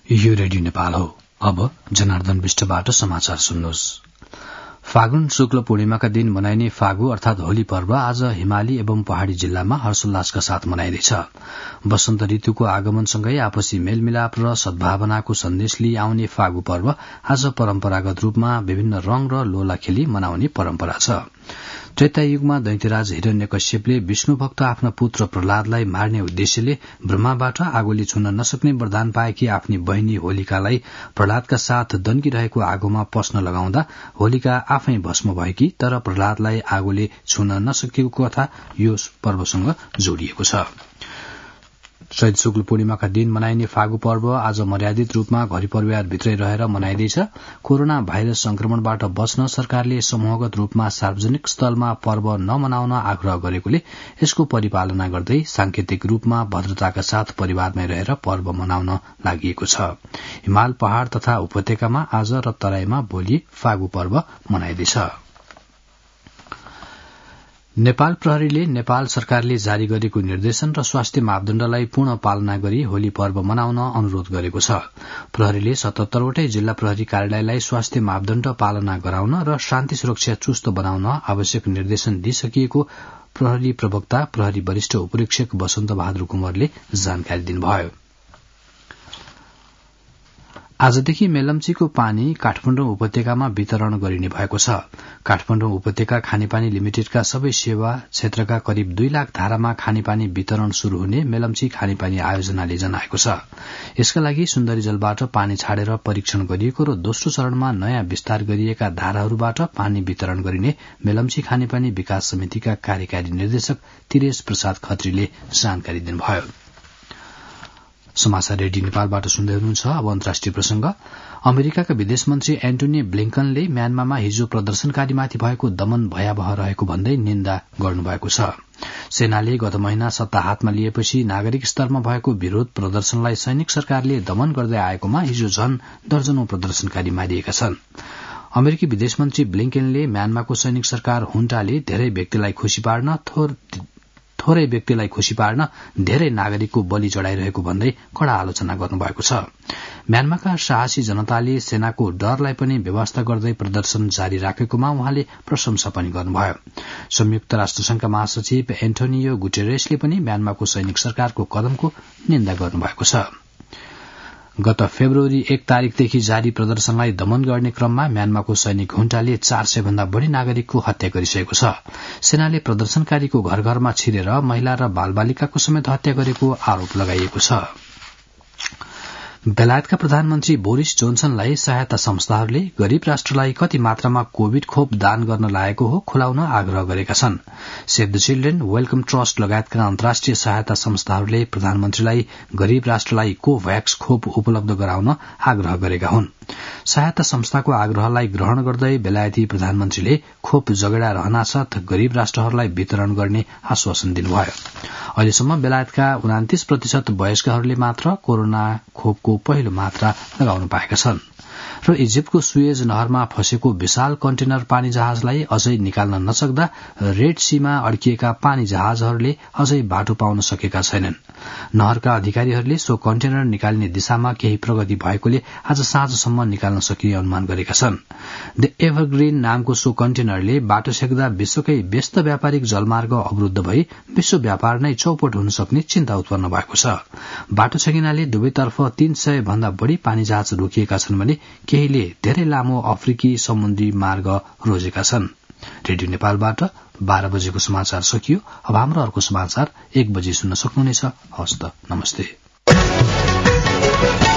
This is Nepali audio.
यो रेडियो नेपाल हो। अब जनार्दन विष्टबाट समाचार सुन्नुहोस्। फागुन शुक्ल पूर्णिमाका दिन मनाइने फागु अर्थात होली पर्व आज हिमाली एवं पहाड़ी जिल्लामा हर्षोल्लासका साथ मनाइँदैछ। वसन्त ऋतुको आगमनसँगै आपसी मेलमिलाप र सद्भावनाको सन्देश लिई आउने फागु पर्व आज परम्परागत रूपमा विभिन्न रंग र लोला खेली मनाउने परम्परा छ। त्रेता युगमा दैत्यराज हिरण्यकश्यपले विष्णु भक्त आफ्ना पुत्र प्रहलादलाई मार्ने उद्देश्यले ब्रह्माबाट आगोले छुन नसक्ने वरदान पाएकी आफ्नी बहिनी होलिकालाई प्रहलादका साथ दन्किरहेको आगोमा पस्न लगाउँदा होलिका आफै भस्म भएकी, तर प्रहलादलाई आगोले छुन नसकेको कथा यो पर्वसँग जोडिएको छ। चैत शुक्ल पूर्णिमाका दिन मनाइने फागु पर्व आज मर्यादित रूपमा घर परिवार भित्रै रहेर मनाइँदैछ। कोरोना भाइरस संक्रमणबाट बच्न सरकारले समूहगत रूपमा सार्वजनिक स्थलमा पर्व नमनाउन आग्रह गरेकोले यसको परिपालना गर्दै सांकेतिक रूपमा भद्रताका साथ परिवारमै रहेर पर्व मनाउन लागिएको छ। हिमाल पहाड़ तथा उपत्यकामा आज र तराईमा भोलि फागु पर्व मनाइँदैछ। नेपाल प्रहरीले नेपाल सरकारले जारी गरेको निर्देशन र स्वास्थ्य मापदण्डलाई पूर्ण पालना गरी होली पर्व मनाउन अनुरोध गरेको छ। प्रहरीले 77 वटै जिल्ला प्रहरी कार्यालयलाई स्वास्थ्य मापदण्ड पालना गराउन र शान्ति सुरक्षा चुस्त बनाउन आवश्यक निर्देशन दिइसकिएको प्रहरी प्रवक्ता प्रहरी वरिष्ठ उपरीक्षक वसन्त बहादुर कुँवरले जानकारी दिनुभयो। आजदेखि मेलम्चीको पानी काठमाडौँ उपत्यकामा वितरण गरिने भएको छ। काठमाडौँ उपत्यका खानेपानी लिमिटेडका सबै सेवा क्षेत्रका करिब 2 लाख धारामा खानेपानी वितरण शुरू हुने मेलम्ची खानेपानी आयोजनाले जनाएको छ। यसका लागि सुन्दरी जलबाट पानी छाडेर परीक्षण गरिएको र दोस्रो चरणमा नयाँ विस्तार गरिएका धाराहरूबाट पानी वितरण गरिने मेलम्ची खानेपानी विकास समितिका कार्यकारी निर्देशक तिरेश प्रसाद खत्रीले जानकारी दिनुभयो। समाचार रेडियो नेपालबाट सुन्दै हुनुहुन्छ। अब अन्तर्राष्ट्रिय प्रसंग। अमेरिकाका विदेश मन्त्री एन्टोनी ब्लिंकनले म्यानमारमा हिजो प्रदर्शनकारीमाथि भएको दमन भयावह रहेको भन्दै निन्दा गर्नुभएको छ। सेनाले गत महिना सत्ता हातमा लिएपछि नागरिक स्तरमा भएको विरोध प्रदर्शनलाई सैनिक सरकारले दमन गर्दै आएकोमा हिजो झन दर्जनौं प्रदर्शनकारी मारिएका छन्। अमेरिकी विदेश मन्त्री ब्लिंकनले म्यानमारको सैनिक सरकार हुन्टाले थोरै व्यक्तिलाई खुशी पार्न धेरै नागरिकको बलि चढ़ाइरहेको भन्दै कड़ा आलोचना गर्नुभएको छ। म्यानमारका साहसी जनताले सेनाको डरलाई पनि व्यवस्था गर्दै प्रदर्शन जारी राखेकोमा उहाँले प्रशंसा पनि गर्नुभयो। संयुक्त राष्ट्रसंघका महासचिव एन्टोनियो गुटेरेसले पनि म्यानमारको सैनिक सरकारको कदमको निन्दा गर्नुभएको छ। गत फेब्रुअरी 1 तारिकदेखि जारी प्रदर्शनलाई दमन गर्ने क्रममा म्यानमारको सैनिक हुन्टाले 400 भन्दा बढ़ी नागरिकको हत्या गरिसकेको छ। सेनाले प्रदर्शनकारीको घर घरमा छिरेर महिला र बालबालिकाको समेत हत्या गरेको आरोप लगाइएको छ। बेलायतका प्रधानमन्त्री बोरिस जोन्सनलाई सहायता संस्थाहरूले गरीब राष्ट्रलाई कति मात्रामा कोविड खोप दान गर्न लागेको हो खुलाउन आग्रह गरेका छन्। Save the children, welcome trust लगायतका अन्तर्राष्ट्रिय सहायता संस्थाहरूले प्रधानमन्त्रीलाई गरीब राष्ट्रलाई कोभ्याक्स खोप उपलब्ध गराउन आग्रह गरेका हुन्। सहायता संस्थाको आग्रहलाई ग्रहण गर्दै बेलायती प्रधानमन्त्रीले खोप जगेडा रहनासाथ गरीब राष्ट्रहरूलाई वितरण गर्ने आश्वासन दिनुभयो। अहिलेसम्म बेलायतका 29% वयस्कहरूले मात्र कोरोना खोपको पहिलो मात्रा लगाउन पाएका छन् र इजिप्टको सुएज नहरमा फँसेको विशाल कन्टेनर पानी जहाजलाई अझै निकाल्न नसक्दा रेड सीमा अड्किएका पानी जहाजहरूले अझै बाटो पाउन सकेका छैनन्। नहरका अधिकारीहरूले सो कन्टेनर निकाल्ने दिशामा केही प्रगति भएकोले आज साँझसम्म निकाल्न सकिने अनुमान गरेका छन्। द एभरग्रीन नामको सो कन्टेनरले बाटो छेक्दा विश्वकै व्यस्त व्यापारिक जलमार्ग अवरूद्ध भई विश्व व्यापार नै चौपट हुन सक्ने चिन्ता उत्पन्न भएको छ। बाटो छेकिनाले दुवैतर्फ 300 भन्दा बढ़ी पानी जहाज रोकिएका छन् भने केहीले धेरै लामो अफ्रिकी समुद्री मार्ग रोजेका छन्। रेडियो नेपालबाट 12 बजेको समाचार सकियो। अब हाम्रो अर्को समाचार 1 बजे सुन्न सक्नुहुनेछ। हवस् त, नमस्ते।